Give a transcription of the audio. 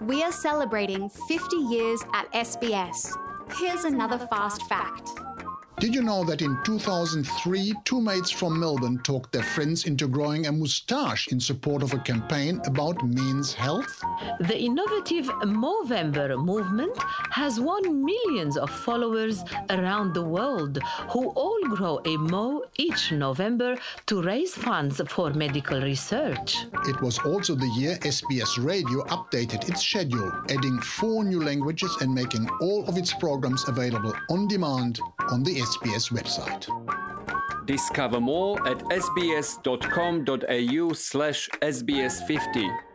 We are celebrating 50 years at SBS. Here's another fast fact. Did you know that in 2003, two mates from Melbourne talked their friends into growing a moustache in support of a campaign about men's health? The innovative Movember movement has won millions of followers around the world who all grow a mo each November to raise funds for medical research. It was also the year SBS Radio updated its schedule, adding 4 new languages and making all of its programs available on demand on the SBS website. Discover more at sbs.com.au/sbs50.